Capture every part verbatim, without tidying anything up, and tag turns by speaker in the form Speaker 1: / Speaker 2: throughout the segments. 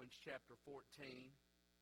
Speaker 1: Romans chapter fourteen.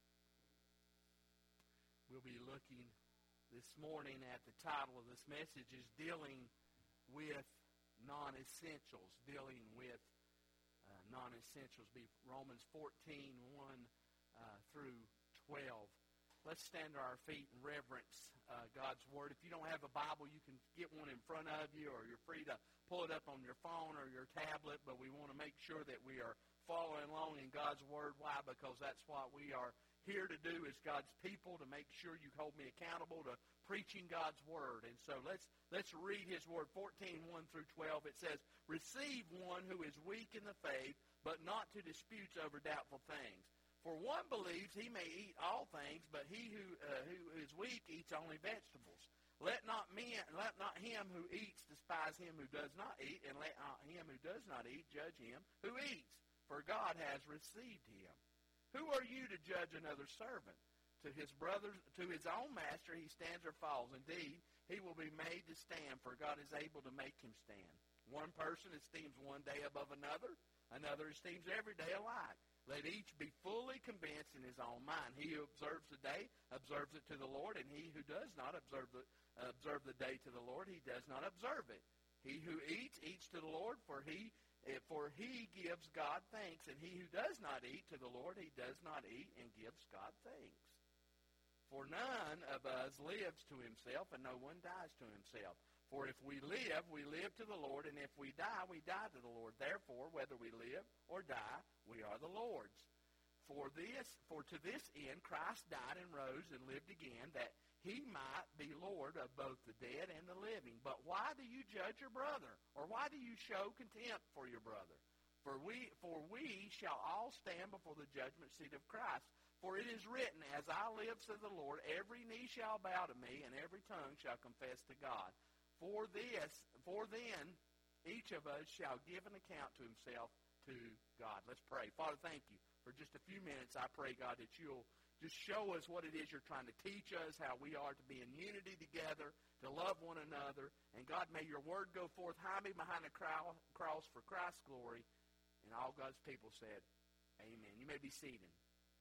Speaker 1: We'll be looking this morning at the title of this message is Dealing with Non-Essentials. Dealing with uh, non-essentials. Be Romans fourteen, one uh, through twelve. Let's stand to our feet and reverence uh, God's Word. If you don't have a Bible, you can get one in front of you, or you're free to pull it up on your phone or your tablet, but we want to make sure that we are following along in God's Word. Why? Because that's what we are here to do as God's people, to make sure you hold me accountable to preaching God's Word. And so let's let's read His Word, fourteen, one through twelve. It says, "Receive one who is weak in the faith, but not to disputes over doubtful things. For one believes he may eat all things, but he who uh, who is weak eats only vegetables. Let not men, let not him who eats despise him who does not eat, and let not him who does not eat judge him who eats. For God has received him. Who are you to judge another servant? To his brother, to his own master he stands or falls. Indeed, he will be made to stand, for God is able to make him stand. One person esteems one day above another, another esteems every day alike. Let each be fully convinced in his own mind. He who observes the day observes it to the Lord, and he who does not observe the, uh, observe the day to the Lord, he does not observe it. He who eats, eats to the Lord, for he for he gives God thanks, and he who does not eat to the Lord, he does not eat and gives God thanks. For none of us lives to himself, and no one dies to himself. For if we live, we live to the Lord, and if we die, we die to the Lord. Therefore, whether we live or die, we are the Lord's. For this, for to this end Christ died and rose and lived again, that he might be Lord of both the dead and the living. But why do you judge your brother? Or why do you show contempt for your brother? For we, for we shall all stand before the judgment seat of Christ. For it is written, As I live, says the Lord, every knee shall bow to me, and every tongue shall confess to God. For this, for then, each of us shall give an account to himself to God." Let's pray. Father, thank you. For just a few minutes, I pray, God, that you'll just show us what it is you're trying to teach us, how we are to be in unity together, to love one another. And God, may your word go forth, hide me behind the cross for Christ's glory. And all God's people said, amen. You may be seated.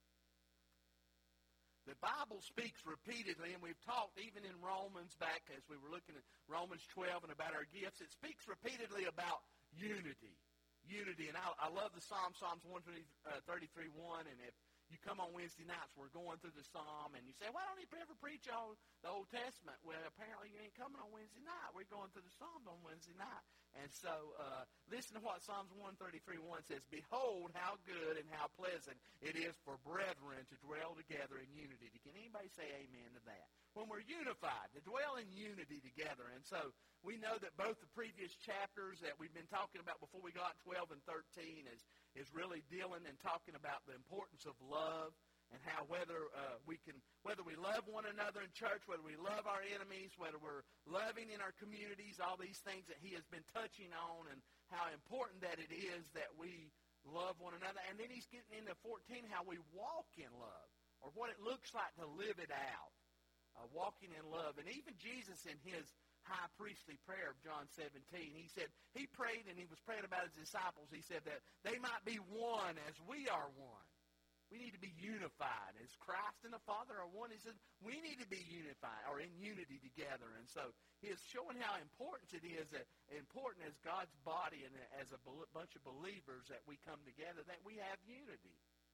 Speaker 1: The Bible speaks repeatedly, and we've talked even in Romans back as we were looking at Romans twelve and about our gifts. It speaks repeatedly about unity. Unity. And I, I love the Psalm, Psalms one thirty-three, one. And if you come on Wednesday nights, we're going through the Psalm, and you say, why don't he ever preach on the Old Testament? Well, apparently you ain't coming on Wednesday night. We're going through the Psalms on Wednesday night. And so uh, listen to what Psalms one thirty-three, one says, "Behold, how good and how pleasant it is for brethren to dwell together in unity." Can anybody say amen to that? When we're unified, to dwell in unity together. And so we know that both the previous chapters that we've been talking about before we got twelve and thirteen is, is really dealing and talking about the importance of love, and how whether uh, we can, whether we love one another in church, whether we love our enemies, whether we're loving in our communities, all these things that he has been touching on, and how important that it is that we love one another. And then he's getting into fourteen, how we walk in love, or what it looks like to live it out, uh, walking in love. And even Jesus in his high priestly prayer of John seventeen, he said, he prayed, and he was praying about his disciples. He said that they might be one as we are one. We need to be unified. As Christ and the Father are one, he said, we need to be unified, or in unity together. And so he is showing how important it is, that important as God's body and as a bunch of believers that we come together, that we have unity.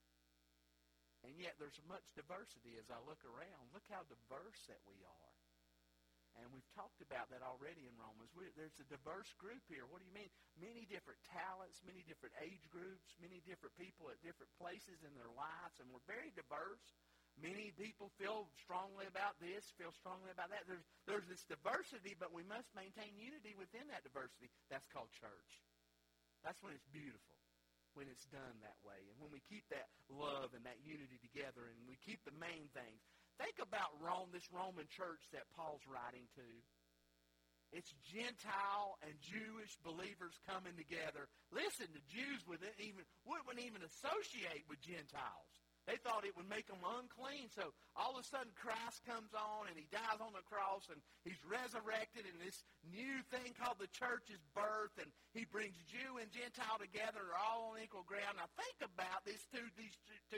Speaker 1: And yet there's much diversity as I look around. Look how diverse that we are. And we've talked about that already in Romans. We, there's a diverse group here. What do you mean? Many different talents, many different age groups, many different people at different places in their lives, and we're very diverse. Many people feel strongly about this, feel strongly about that. There's, there's this diversity, but we must maintain unity within that diversity. That's called church. That's when it's beautiful, when it's done that way, and when we keep that love and that unity together, and we keep the main things. Think about Rome, this Roman church that Paul's writing to. It's Gentile and Jewish believers coming together. Listen, the Jews wouldn't even, wouldn't even associate with Gentiles. They thought it would make them unclean. So all of a sudden Christ comes on and he dies on the cross and he's resurrected, and this new thing called the church is birthed, and he brings Jew and Gentile together. They're all on equal ground. Now think about these two, these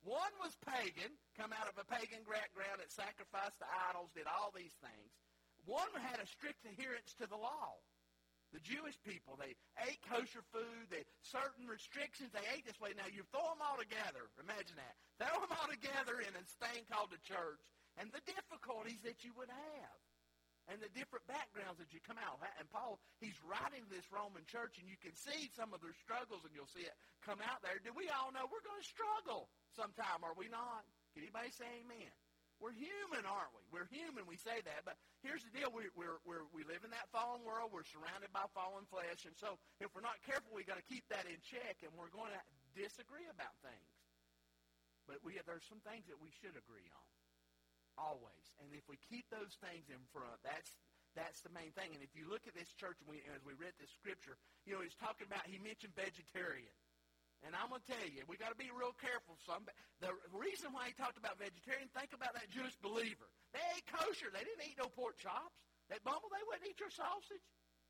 Speaker 1: One was pagan, come out of a pagan background that sacrificed to idols, did all these things. One had a strict adherence to the law. The Jewish people, they ate kosher food, they certain restrictions, they ate this way. Now, you throw them all together. Imagine that. Throw them all together in a thing called the church, and the difficulties that you would have, and the different backgrounds that you come out. And Paul, he's writing to this Roman church, and you can see some of their struggles, and you'll see it come out there. Do we all know we're going to struggle sometime, are we not? Can anybody say amen? We're human, aren't we? We're human, we say that. But here's the deal. We we're, we're, we live in that fallen world. We're surrounded by fallen flesh. And so if we're not careful, we've got to keep that in check, and we're going to disagree about things. But we there's some things that we should agree on, always. And if we keep those things in front, that's that's the main thing. And if you look at this church, and we, as we read this scripture, you know, he's talking about, he mentioned vegetarian. And I'm going to tell you, we got to be real careful. Some, the reason why he talked about vegetarian, think about that Jewish believer. They ate kosher. They didn't eat no pork chops. That bumble, they wouldn't eat your sausage.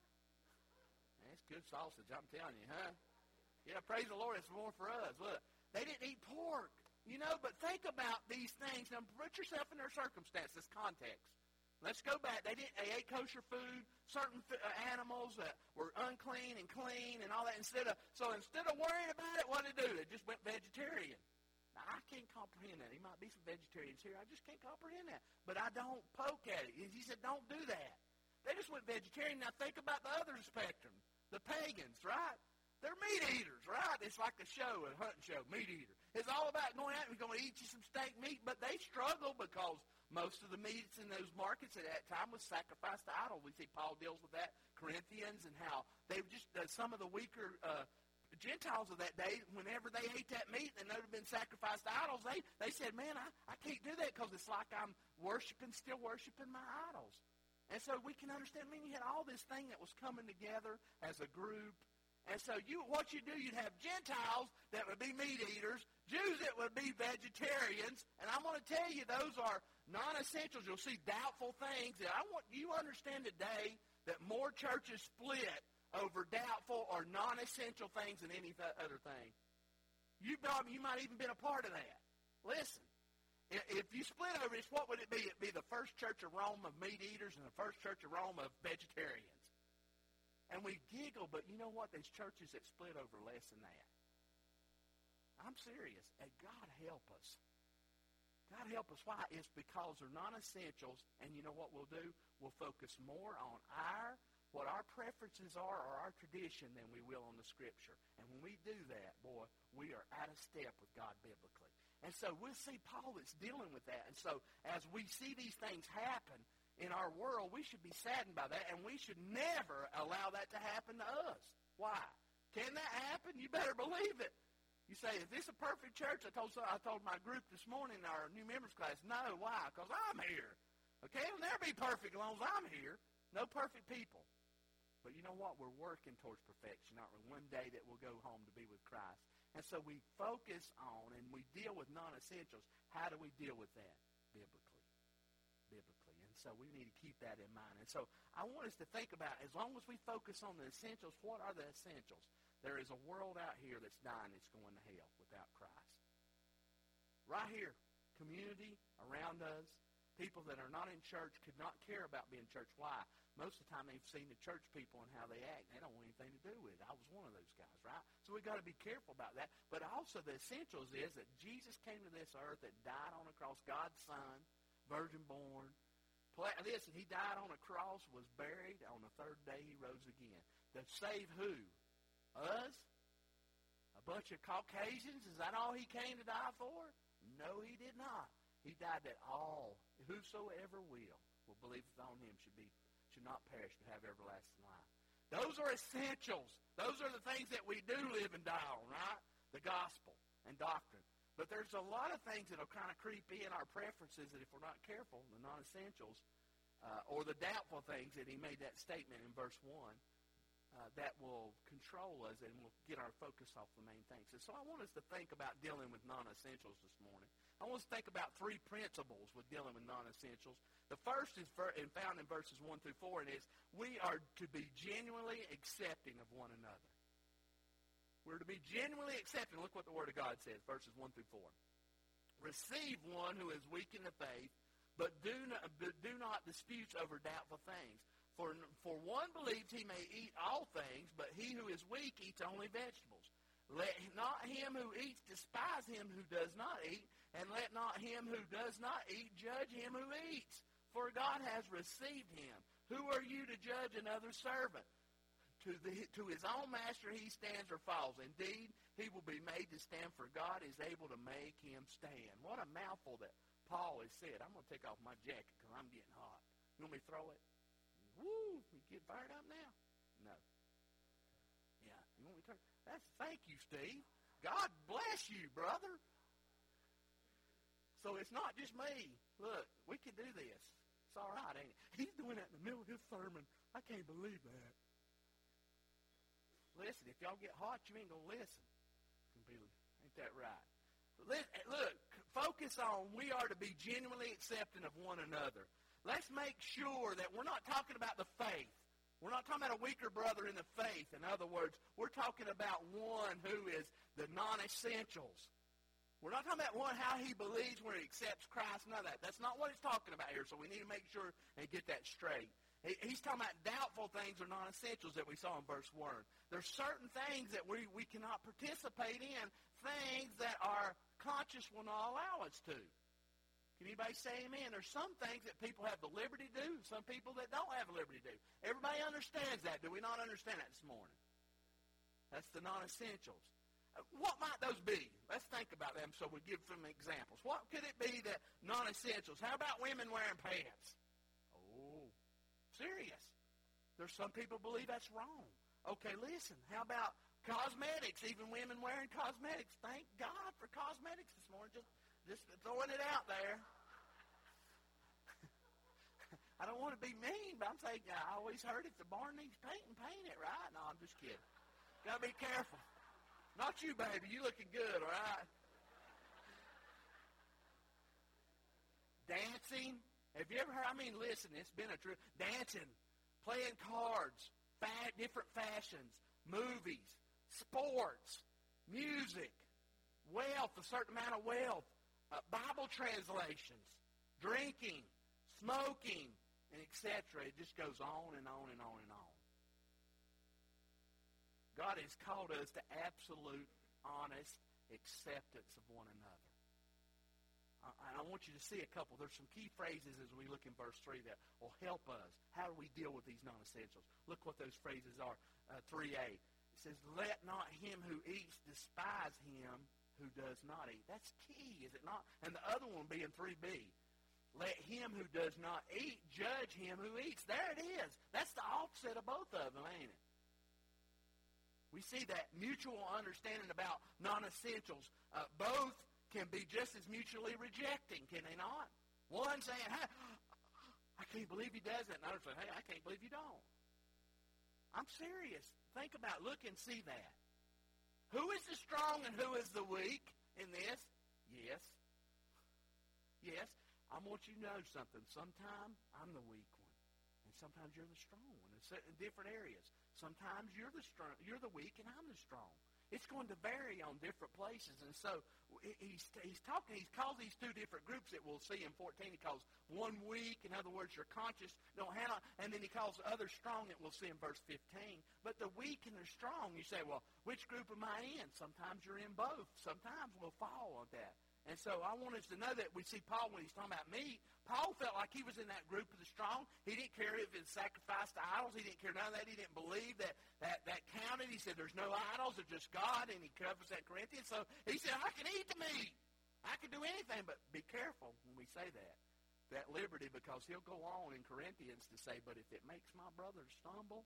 Speaker 1: That's good sausage, I'm telling you, huh? Yeah, praise the Lord, it's more for us. Look, they didn't eat pork, you know, but think about these things. Now, put yourself in their circumstances, context. Let's go back. They didn't. They ate kosher food. Certain uh, animals that were unclean and clean and all that. Instead of so instead of worrying about it, what did they do? They just went vegetarian. Now I can't comprehend that. There might be some vegetarians here. I just can't comprehend that. But I don't poke at it. He said, don't do that. They just went vegetarian. Now think about the other spectrum, the pagans, right? They're meat eaters, right? It's like a show, a hunting show, meat eater. It's all about going out and going to eat you some steak meat, but they struggle because most of the meats in those markets at that time was sacrificed to idols. We see Paul deals with that, Corinthians, and how they just, uh, some of the weaker uh, Gentiles of that day, whenever they ate that meat and it would have been sacrificed to idols, they, they said, man, I, I can't do that because it's like I'm worshiping, still worshiping my idols. And so we can understand, I mean, you had all this thing that was coming together as a group. And so you, what you do, you'd have Gentiles that would be meat eaters, Jews that would be vegetarians, and I'm going to tell you those are non-essentials. You'll see doubtful things. And I want you to understand today that more churches split over doubtful or non-essential things than any th- other thing. You, you might even been a part of that. Listen, if you split over this, what would it be? It'd be the first church of Rome of meat eaters and the first church of Rome of vegetarians. And we giggle, but you know what? There's churches that split over less than that. I'm serious. And God help us. God help us. Why? It's because they're non-essentials, and you know what we'll do? We'll focus more on our, what our preferences are or our tradition than we will on the Scripture. And when we do that, boy, we are out of step with God biblically. And so we'll see Paul that's dealing with that. And so as we see these things happen in our world, we should be saddened by that, and we should never allow that to happen to us. Why? Can that happen? You better believe it. You say, is this a perfect church? I told I told my group this morning in our new members class, no. Why? Because I'm here. Okay? It'll never be perfect as long as I'm here. No perfect people. But you know what? We're working towards perfection, aren't we? One day that we'll go home to be with Christ. And so we focus on and we deal with non-essentials. How do we deal with that? Biblically. Biblically. And so we need to keep that in mind. And so I want us to think about, as long as we focus on the essentials, what are the essentials? There is a world out here that's dying, that's going to hell without Christ. Right here, community around us, people that are not in church could not care about being church. Why? Most of the time they've seen the church people and how they act. They don't want anything to do with it. I was one of those guys, right? So we've got to be careful about that. But also the essentials is that Jesus came to this earth, that died on a cross, God's Son, virgin born. Listen, he died on a cross, was buried. On the third day he rose again. To save who? Us? A bunch of Caucasians? Is that all he came to die for? No, he did not. He died that all, whosoever will, will believe on him should be should not perish but have everlasting life. Those are essentials. Those are the things that we do live and die on, right? The gospel and doctrine. But there's a lot of things that will kind of creep in our preferences that if we're not careful, the non-essentials, uh, or the doubtful things that he made that statement in verse one, Uh, that will control us and will get our focus off the main things. And so I want us to think about dealing with non-essentials this morning. I want us to think about three principles with dealing with non-essentials. The first is for, and found in verses one through four, and is we are to be genuinely accepting of one another. We're to be genuinely accepting. Look what the Word of God says, verses one through four. Receive one who is weak in the faith, but do not, but do not dispute over doubtful things. For, for one believes he may eat all things, but he who is weak eats only vegetables. Let not him who eats despise him who does not eat, and let not him who does not eat judge him who eats. For God has received him. Who are you to judge another servant? To, the, to his own master he stands or falls. Indeed, he will be made to stand, for God is able to make him stand. What a mouthful that Paul has said. I'm going to take off my jacket because I'm getting hot. You want me to throw it? Woo! You get fired up now? No. Yeah. You want me to turn? That's, thank you, Steve. God bless you, brother. So it's not just me. Look, we can do this. It's all right, ain't it? He's doing that in the middle of his sermon. I can't believe that. Listen, if y'all get hot, you ain't going to listen. Ain't that right? Look, focus on we are to be genuinely accepting of one another. Let's make sure that we're not talking about the faith. We're not talking about a weaker brother in the faith. In other words, we're talking about one who is the non-essentials. We're not talking about one how he believes when he accepts Christ. None of that. That's not what he's talking about here, so we need to make sure and get that straight. He's talking about doubtful things or non-essentials that we saw in verse one. There's certain things that we, we cannot participate in, things that our conscience will not allow us to. Can anybody say amen? There's some things that people have the liberty to do, some people that don't have the liberty to do. Everybody understands that. Do we not understand that this morning? That's the non-essentials. What might those be? Let's think about them so we give some examples. What could it be that non-essentials? How about women wearing pants? Oh, serious. There's some people believe that's wrong. Okay, listen. How about cosmetics? Even women wearing cosmetics. Thank God for cosmetics this morning. Just, just throwing it out there. I don't want to be mean, but I'm saying I always heard if the barn needs painting, paint it, right? No, I'm just kidding. Got to be careful. Not you, baby. You looking good, all right? Dancing. Have you ever heard? I mean, listen, it's been a trip. Dancing, playing cards, fa- different fashions, movies, sports, music, wealth, a certain amount of wealth, uh, Bible translations, drinking, smoking, and et cetera. It just goes on and on and on and on. God has called us to absolute, honest acceptance of one another. And I want you to see a couple. There's some key phrases as we look in verse three that will help us. How do we deal with these non-essentials? Look what those phrases are. Uh, three A. It says, let not him who eats despise him who does not eat. That's key, is it not? And the other one being three B. Let him who does not eat judge him who eats. There it is. That's the opposite of both of them, ain't it? We see that mutual understanding about non-essentials. Uh, both can be just as mutually rejecting, can they not? One saying, hey, I can't believe he does it. And another saying, hey, I can't believe you don't. I'm serious. Think about it. Look and see that. Who is the strong and who is the weak in this? Yes. Yes. I want you to know something. Sometimes I'm the weak one. And sometimes you're the strong one in different areas. Sometimes you're the strong, you're the weak, and I'm the strong. It's going to vary on different places. And so he's, he's talking, he's called these two different groups that we'll see in fourteen. He calls one weak, in other words, your conscience don't handle, and then he calls the other strong that we'll see in verse fifteen. But the weak and the strong, you say, well, which group am I in? Sometimes you're in both. Sometimes we'll fall on that. And so I want us to know that we see Paul when he's talking about meat. Paul felt like he was in that group of the strong. He didn't care if it sacrificed to idols. He didn't care none of that. He didn't believe that that, that counted. He said there's no idols. There's just God. And he covers that Corinthians. So he said, I can eat the meat. I can do anything. But be careful when we say that. That liberty, because he'll go on in Corinthians to say, but if it makes my brother stumble,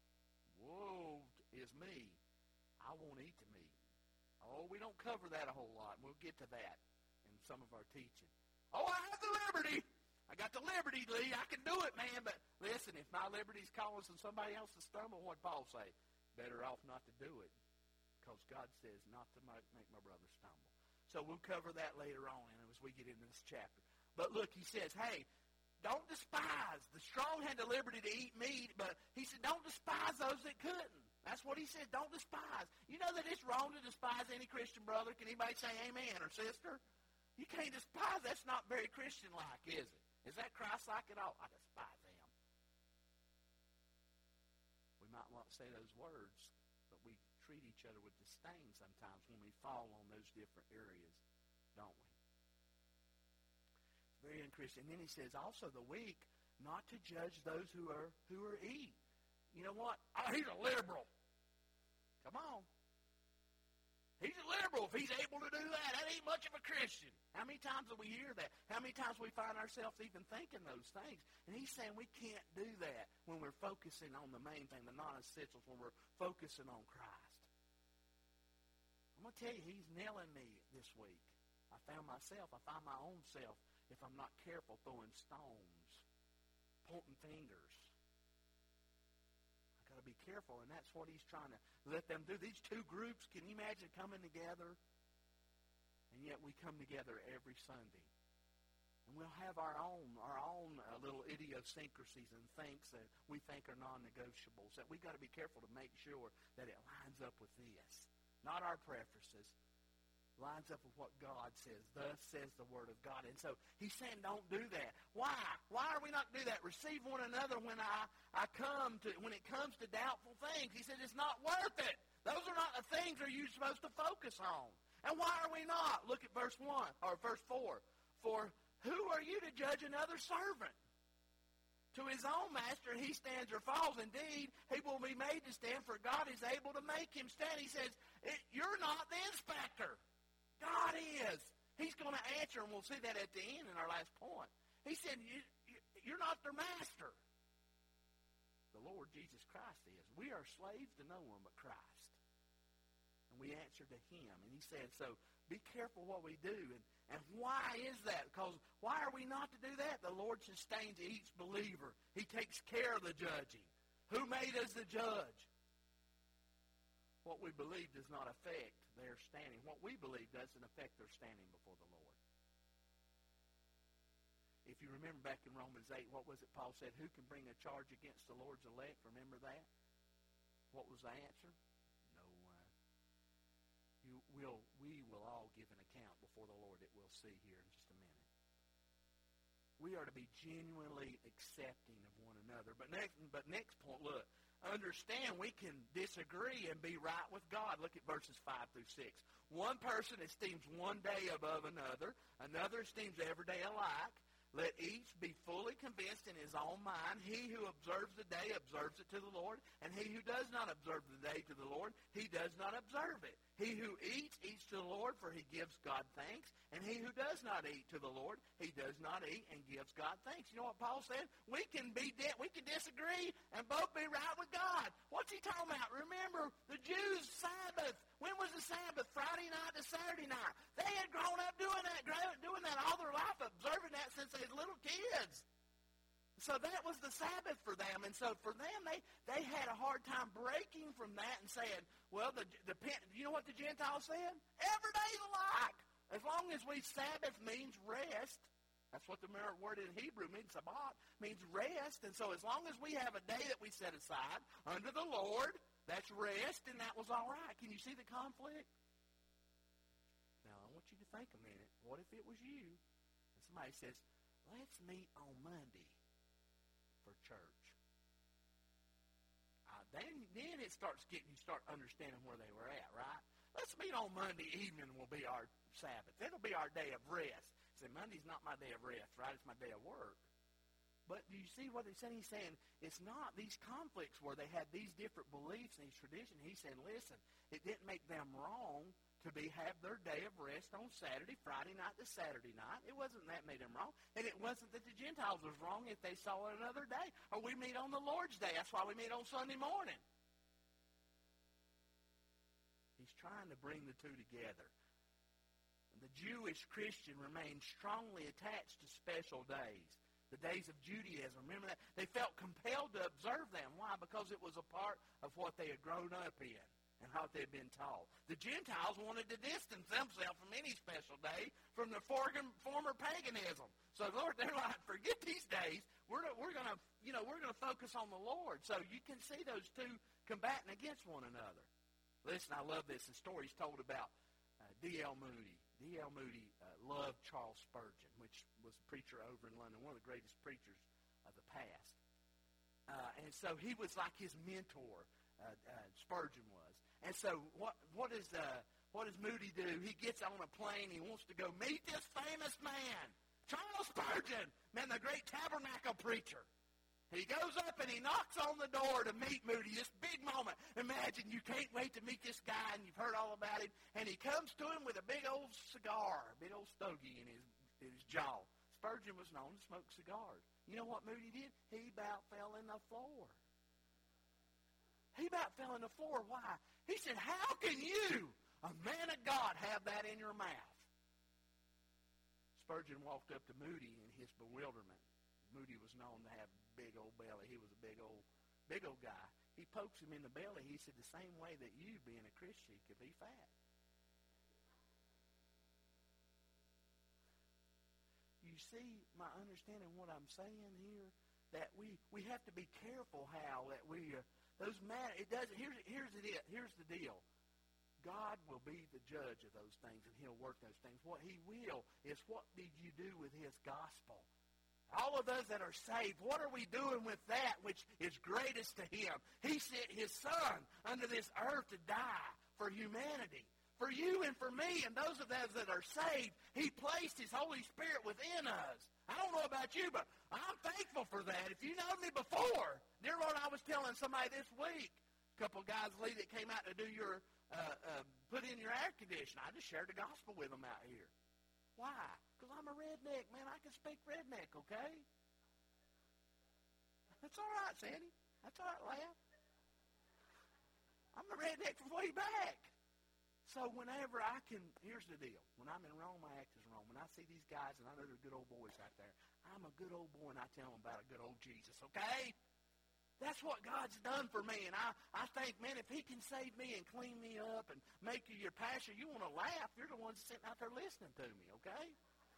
Speaker 1: woe is me. I won't eat the meat. Oh, we don't cover that a whole lot. We'll get to that in some of our teaching. Oh, I have the liberty. I got the liberty, Lee. I can do it, man. But listen, if my liberty's causing somebody else to stumble, what'd Paul say? Better off not to do it, because God says not to make my brother stumble. So we'll cover that later on as we get into this chapter. But look, he says, hey, don't despise. The strong had the liberty to eat meat, but he said, don't despise those that couldn't. That's what he said. Don't despise. You know that it's wrong to despise any Christian brother. Can anybody say amen or sister? You can't despise. That's not very Christian-like, is it? Is that Christ-like at all? I despise them. We might not say those words, but we treat each other with disdain sometimes when we fall on those different areas, don't we? It's very unchristian. And then he says, also the weak, not to judge those who are who are eat. You know what? Oh, he's a liberal. Come on. He's a liberal. If he's able to do that, that ain't much of a Christian. How many times do we hear that? How many times we find ourselves even thinking those things? And he's saying we can't do that when we're focusing on the main thing, the non-essentials, when we're focusing on Christ. I'm going to tell you, he's nailing me this week. I found myself, I find my own self, if I'm not careful, throwing stones, pointing fingers. I've got to be careful, and that's what he's trying to let them do. These two groups, can you imagine coming together? And yet we come together every Sunday. And we'll have our own our own uh, little idiosyncrasies and things that we think are non-negotiables, that we've got to be careful to make sure that it lines up with this. Not our preferences. Lines up with what God says. Thus says the Word of God. And so he's saying don't do that. Why? Why are we not do that? Receive one another when I, I come to when it comes to doubtful things. He said it's not worth it. Those are not the things that you're supposed to focus on. And why are we not? Look at verse one or verse four. For who are you to judge another servant? To his own master he stands or falls. Indeed, he will be made to stand, for God is able to make him stand. He says, you're not the inspector. God is. He's going to answer, and we'll see that at the end in our last point. He said, you, you, you're not their master. The Lord Jesus Christ is. We are slaves to no one but Christ. And we answer to him. And he said, so be careful what we do. And, and why is that? Because why are we not to do that? The Lord sustains each believer. He takes care of the judging. Who made us the judge? What we believe does not affect their standing. What we believe doesn't affect their standing before the Lord. If you remember back in Romans eight, what was it Paul said? Who can bring a charge against the Lord's elect? Remember that? What was the answer? No one. You will, we will all give an account before the Lord that we'll see here in just a minute. We are to be genuinely accepting of one another. But next, but next point, look. Understand we can disagree and be right with God. Look at verses five through six. One person esteems one day above another. Another esteems every day alike. Let each be fully convinced in his own mind. He who observes the day observes it to the Lord, and he who does not observe the day to the Lord, he does not observe it. He who eats, eats to the Lord, for he gives God thanks. And he who does not eat to the Lord, he does not eat and gives God thanks. You know what Paul said? We can be de- we can disagree and both be right with God. What's he talking about? Remember, the Jews' Sabbath. When was the Sabbath? Friday night to Saturday night. They had grown up doing that, doing that all their life, observing that since they were little kids. So that was the Sabbath for them. And so for them, they, they had a hard time breaking from that and saying, well, the, the you know what the Gentiles said? Every day's alike. As long as we, Sabbath means rest. That's what the word in Hebrew means, Sabbath, means rest. And so as long as we have a day that we set aside under the Lord, that's rest, and that was all right. Can you see the conflict? Now, I want you to think a minute. What if it was you? And somebody says, let's meet on Monday for church. Uh, then, then it starts getting, you start understanding where they were at, right? Let's meet on Monday evening will be our Sabbath. It'll be our day of rest. Say, Monday's not my day of rest, right? It's my day of work. But do you see what he's saying? He's saying it's not these conflicts where they had these different beliefs and these traditions. He's saying, listen, it didn't make them wrong to be have their day of rest on Saturday, Friday night to Saturday night. It wasn't that made them wrong. And it wasn't that the Gentiles was wrong if they saw it another day. Or we meet on the Lord's Day. That's why we meet on Sunday morning. He's trying to bring the two together. The Jewish Christian remained strongly attached to special days. The days of Judaism. Remember that? They felt compelled to observe them. Why? Because it was a part of what they had grown up in and how they had been taught. The Gentiles wanted to distance themselves from any special day from the former paganism. So, Lord, they're like, forget these days. We're, we're going to, you know, we're going to focus on the Lord. So you can see those two combating against one another. Listen, I love this. The story's told about uh, D L Moody. D L Moody uh, loved Charles Spurgeon, which was a preacher over in London, one of the greatest preachers of the past. Uh, and so he was like his mentor, uh, uh, Spurgeon was. And so what what is uh, what does Moody do? He gets on a plane. He wants to go meet this famous man, Charles Spurgeon, man, the great tabernacle preacher. He goes up and he knocks on the door to meet Moody, this big moment. Imagine you can't wait to meet this guy, and you've heard all about him. And he comes to him with a big old cigar, a big old stogie in his, in his jaw. Spurgeon was known to smoke cigars. You know what Moody did? He about fell in the floor. He about fell in the floor. Why? He said, how can you, a man of God, have that in your mouth? Spurgeon walked up to Moody in his bewilderment. Moody was known to have a big old belly. He was a big old, big old guy. He pokes him in the belly. He said, the same way that you, being a Christian, could be fat. You see my understanding what I'm saying here? That we, we have to be careful how that we, uh, those matter, it doesn't, here's, here's, the deal, here's the deal. God will be the judge of those things, and he'll work those things. What he will is, what did you do with his gospel? All of those that are saved, what are we doing with that which is greatest to him? He sent his son unto this earth to die for humanity, for you and for me, and those of us that are saved. He placed his Holy Spirit within us. I don't know about you, but I'm thankful for that. If you know me before, dear Lord, I was telling somebody this week, a couple of guys, Lee, that came out to do your, uh, uh, put in your air conditioner. I just shared the gospel with them out here. Why? Because I'm a redneck, man. I can speak redneck, okay? That's all right, Sandy. That's all right, laugh. I'm a redneck from way back. So whenever I can, here's the deal. When I'm in Rome, I act as Rome. When I see these guys, and I know they're good old boys out there, I'm a good old boy, and I tell them about a good old Jesus, okay? That's what God's done for me. And I, I think, man, if he can save me and clean me up and make you your pastor, you want to laugh. You're the ones sitting out there listening to me, okay?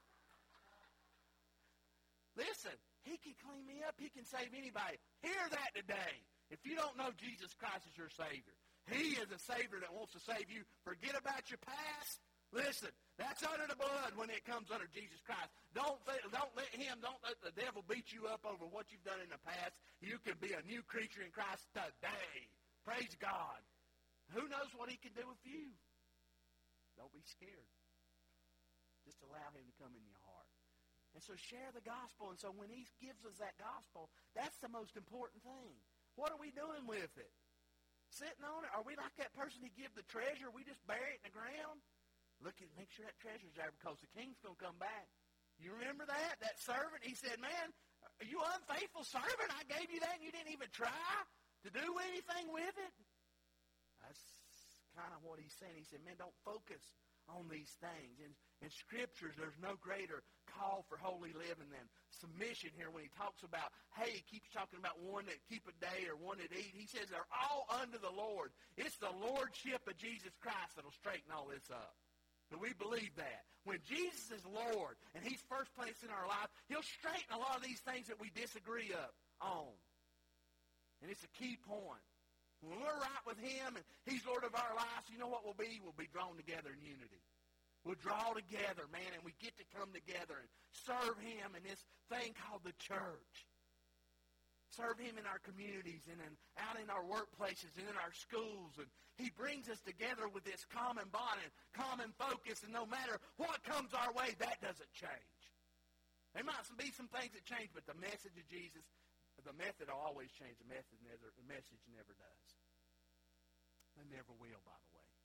Speaker 1: Listen, he can clean me up. He can save anybody. Hear that today. If you don't know Jesus Christ as your Savior, he is a Savior that wants to save you. Forget about your past. Listen, that's under the blood when it comes under Jesus Christ. Don't, don't let him, don't let the devil beat you up over what you've done in the past. You can be a new creature in Christ today. Praise God. Who knows what he can do with you? Don't be scared. Just allow him to come in your heart. And so share the gospel. And so when he gives us that gospel, that's the most important thing. What are we doing with it? Sitting on it? Are we like that person who give the treasure? We just bury it in the ground? Look at, make sure that treasure's there, because the king's going to come back. You remember that? That servant, he said, man, are you unfaithful servant? I gave you that and you didn't even try to do anything with it? That's kind of what he's saying. He said, man, don't focus on these things. In, in Scriptures, there's no greater call for holy living than submission here. When he talks about, hey, he keeps talking about one that keep a day or one that eat. He says they're all under the Lord. It's the lordship of Jesus Christ that'll straighten all this up. Do we believe that? When Jesus is Lord and he's first place in our life, he'll straighten a lot of these things that we disagree up on. And it's a key point. When we're right with him and he's Lord of our lives, you know what we'll be? We'll be drawn together in unity. We'll draw together, man, and we get to come together and serve him in this thing called the church. Serve him in our communities and in, out in our workplaces and in our schools. And he brings us together with this common bond and common focus. And no matter what comes our way, that doesn't change. There might be some things that change, but the message of Jesus, the method will always change. The method never, the message never does. It never will, by the way.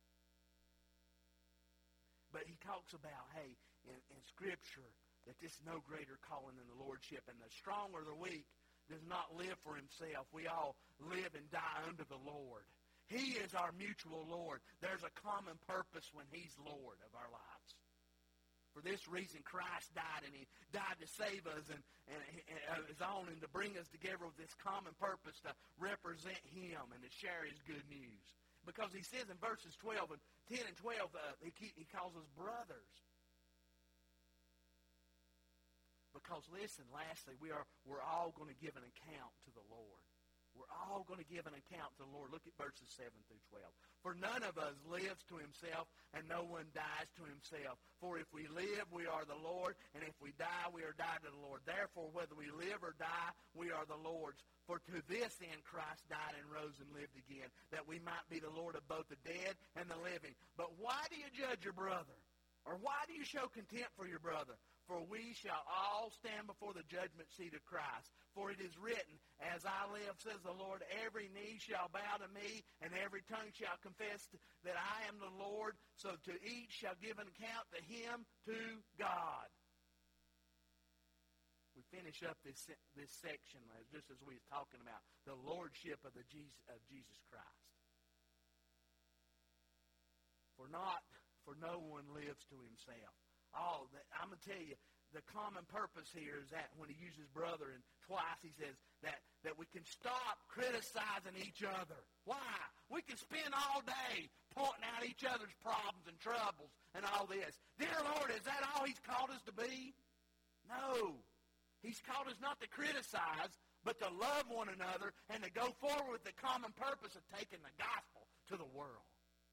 Speaker 1: But he talks about, hey, in, in Scripture, that this is no greater calling than the lordship. And the strong or the weak does not live for himself. We all live and die under the Lord. He is our mutual Lord. There's a common purpose when he's Lord of our lives. For this reason, Christ died, and he died to save us and, and, and his own, and to bring us together with this common purpose to represent him and to share his good news. Because he says in verses twelve and ten and twelve, uh, he, he calls us brothers. Because, listen, lastly, we are, we're all going to give an account to the Lord. We're all going to give an account to the Lord. Look at verses seven through twelve. For none of us lives to himself, and no one dies to himself. For if we live, we are the Lord, and if we die, we are died to the Lord. Therefore, whether we live or die, we are the Lord's. For to this end Christ died and rose and lived again, that we might be the Lord of both the dead and the living. But why do you judge your brother? Or why do you show contempt for your brother? For we shall all stand before the judgment seat of Christ. For it is written, as I live, says the Lord, every knee shall bow to me, and every tongue shall confess that I am the Lord. So to each shall give an account to him, to God. We finish up this this section just as we were talking about the lordship of the Jesus, of Jesus Christ. For not, for no one lives to himself. Oh, that, I'm going to tell you, the common purpose here is that when he uses brother, and twice he says that, that we can stop criticizing each other. Why? We can spend all day pointing out each other's problems and troubles and all this. Dear Lord, is that all he's called us to be? No. He's called us not to criticize, but to love one another and to go forward with the common purpose of taking the gospel to the world.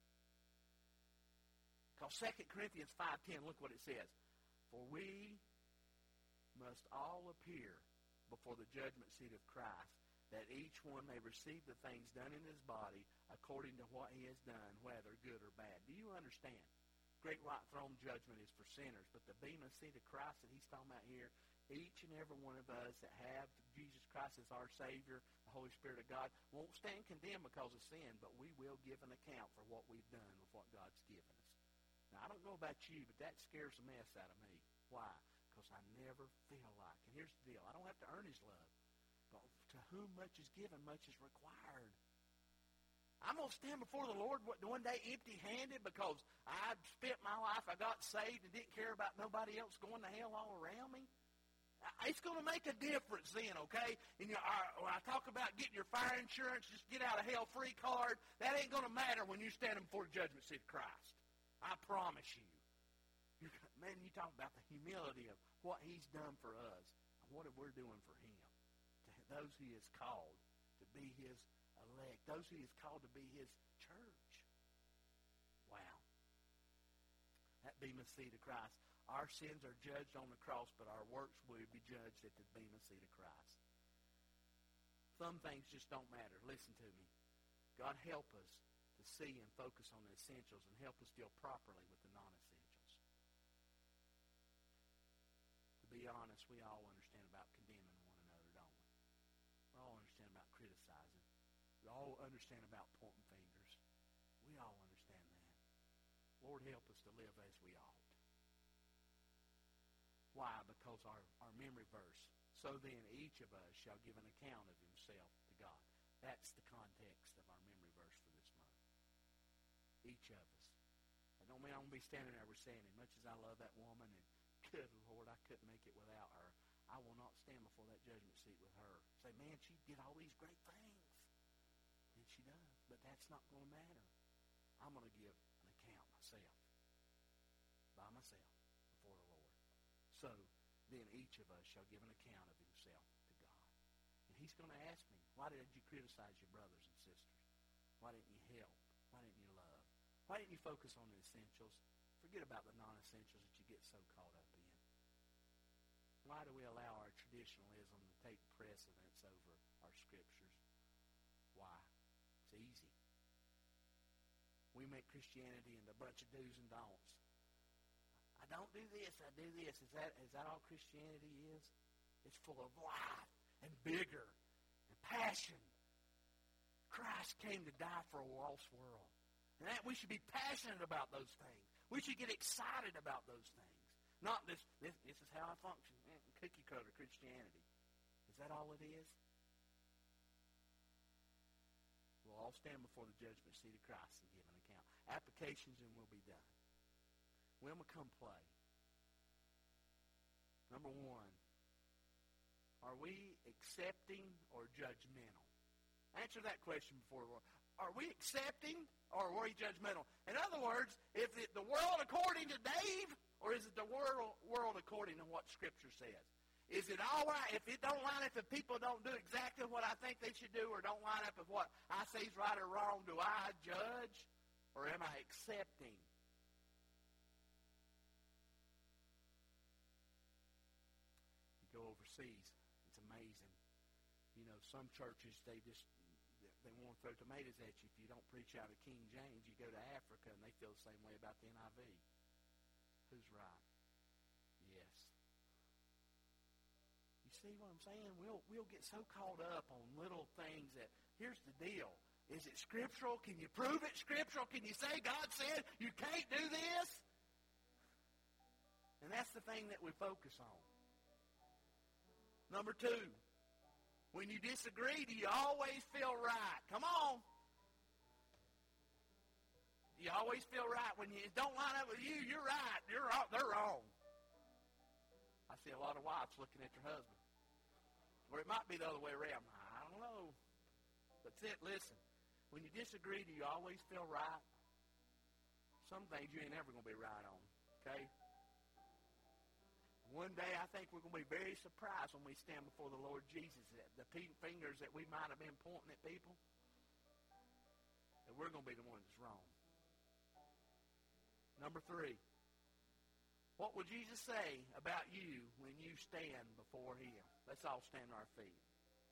Speaker 1: Because Second Corinthians five ten, look what it says. For we must all appear before the judgment seat of Christ, that each one may receive the things done in his body according to what he has done, whether good or bad. Do you understand? Great white throne judgment is for sinners, but the bema seat of Christ that he's talking about here, each and every one of us that have Jesus Christ as our Savior, the Holy Spirit of God, won't stand condemned because of sin, but we will give an account for what we've done with what God's given us. Now, I don't know about you, but that scares the mess out of me. Why? Because I never feel like, and here's the deal, I don't have to earn his love, but to whom much is given, much is required. I'm going to stand before the Lord one day empty-handed because I spent my life, I got saved and didn't care about nobody else going to hell all around me. It's going to make a difference then, okay? And you know, when I talk about getting your fire insurance, just get out of hell free card, that ain't going to matter when you're standing before the judgment seat of Christ. I promise you. You're, man, you talk about the humility of what he's done for us and what we're doing for him. To those he has called to be his elect, those he has called to be his church. Wow. That bema seat of Christ. Our sins are judged on the cross, but our works will be judged at the bema seat of Christ. Some things just don't matter. Listen to me. God help us to see and focus on the essentials and help us deal properly with the non-essentials. To be honest, we all understand about condemning one another, don't we? We all understand about criticizing. We all understand about pointing fingers. We all understand that. Lord, help us to live as we ought. Why? Because our, our memory verse, so then each of us shall give an account of himself to God. That's the context of our memory verse for this month. Each of us. I don't mean I'm going to be standing there saying, as much as I love that woman, and good Lord, I couldn't make it without her, I will not stand before that judgment seat with her. Say, man, she did all these great things. And she does. But that's not going to matter. I'm going to give an account myself. By myself. Before the Lord. So, then each of us shall give an account of himself to God. And he's going to ask me, why did you criticize your brothers and sisters? Why didn't you help? Why didn't you love? Why didn't you focus on the essentials? Forget about the non-essentials that you get so caught up in. Why do we allow our traditionalism to take precedence over our scriptures? Why? It's easy. We make Christianity into a bunch of do's and don'ts. I don't do this, I do this. Is that is that all Christianity is? It's full of life and vigor and passion. Christ came to die for a lost world. And that we should be passionate about those things. We should get excited about those things. Not this, this, this is how I function. Man, cookie cutter Christianity. Is that all it is? We'll all stand before the judgment seat of Christ and give an account. Applications and we'll be done. When will come play? Number one, are we accepting or judgmental? Answer that question before the Lord. Are we accepting or are we judgmental? In other words, is it the world according to Dave or is it the world, world according to what Scripture says? Is it all right if it don't line up, if people don't do exactly what I think they should do or don't line up with what I say is right or wrong, do I judge or am I accepting? You go overseas, it's amazing. You know, some churches, they just, they want to throw tomatoes at you if you don't preach out of King James. You go to Africa and they feel the same way about the N I V. Who's right? Yes. You see what I'm saying? We'll we'll get so caught up on little things that, here's the deal. Is it scriptural? Can you prove it scriptural? Can you say God said you can't do this? And that's the thing that we focus on. Number two, when you disagree, do you always feel right? Come on. Do you always feel right? When you don't line up with you, you're right. You're wrong. They're wrong. I see a lot of wives looking at their husband. Or it might be the other way around. I don't know. But it, listen, when you disagree, do you always feel right? Some things you ain't never going to be right on. Okay? One day I think we're going to be very surprised when we stand before the Lord Jesus that the fingers that we might have been pointing at people, that we're going to be the one that's wrong. Number three, what will Jesus say about you when you stand before Him? Let's all stand on our feet.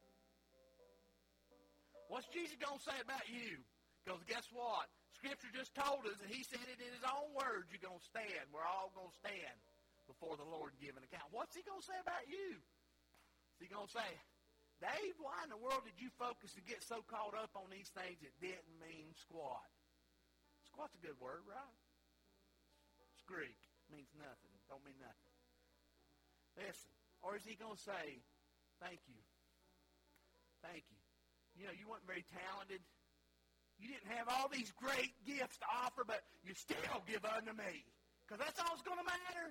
Speaker 1: What's Jesus going to say about you? Because guess what? Scripture just told us, and He said it in His own words, you're going to stand. We're all going to stand before the Lord and give an account. What's He going to say about you? Is He going to say, Dave, why in the world did you focus and get so caught up on these things that didn't mean squat? Squat's a good word, right? It's Greek. It means nothing. Don't mean nothing. Listen. Or is He going to say, thank you. Thank you. You know, you weren't very talented. You didn't have all these great gifts to offer, but you still give unto me. Because that's all that's going to matter.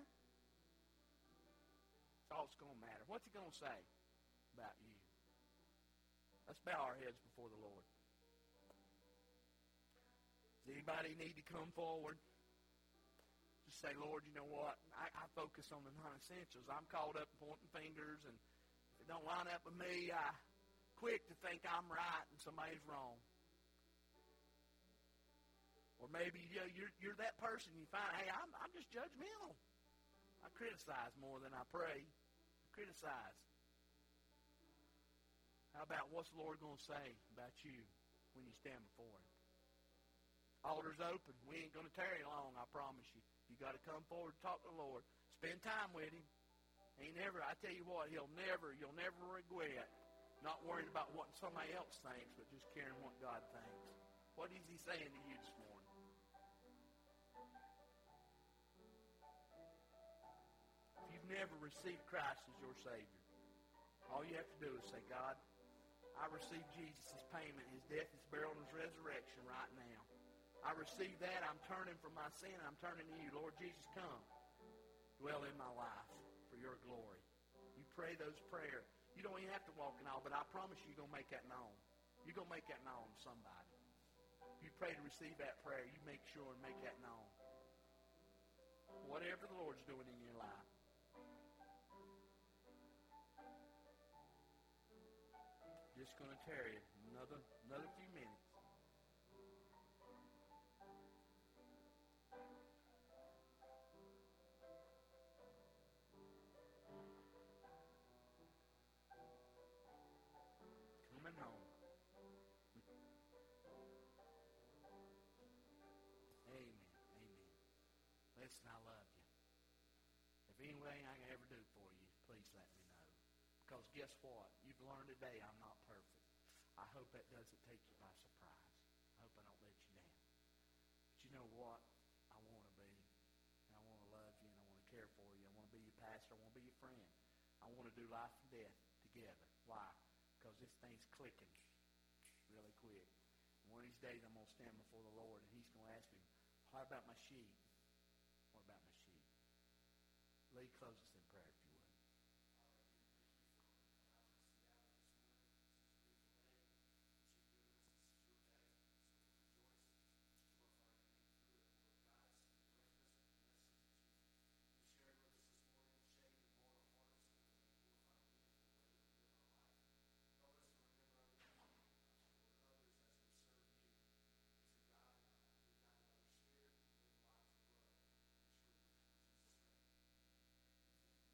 Speaker 1: That's all that's going to matter. What's He going to say about you? Let's bow our heads before the Lord. Does anybody need to come forward? Just say, Lord, you know what? I, I focus on the non-essentials. I'm caught up pointing fingers, and if it don't line up with me, I'm quick to think I'm right and somebody's wrong. Or maybe you know, you're, you're that person you find, hey, I'm, I'm just judgmental. I criticize more than I pray. I criticize. How about what's the Lord going to say about you when you stand before Him? Altar's open. We ain't going to tarry long, I promise you. You got to come forward and talk to the Lord. Spend time with Him. Ain't never, I tell you what, He'll never, you'll never regret not worrying about what somebody else thinks, but just caring what God thinks. What is He saying to you this morning? If you've never received Christ as your Savior, all you have to do is say, God, I receive Jesus' payment, His death, His burial, and His resurrection right now. I receive that. I'm turning from my sin. I'm turning to you. Lord Jesus, come. Dwell in my life for your glory. You pray those prayers. You don't even have to walk in all, but I promise you, you're going to make that known. You're going to make that known to somebody. You pray to receive that prayer. You make sure and make that known. Whatever the Lord's doing in your life. Just going to tarry another, another few minutes. Listen, I love you. If anything I can ever do for you, please let me know. Because guess what? You've learned today I'm not perfect. I hope that doesn't take you by surprise. I hope I don't let you down. But you know what? I want to be. And I want to love you, and I want to care for you. I want to be your pastor. I want to be your friend. I want to do life and death together. Why? Because this thing's clicking really quick. And one of these days I'm going to stand before the Lord, and He's going to ask me, how about my sheep? What about my sheep? Lee, close us in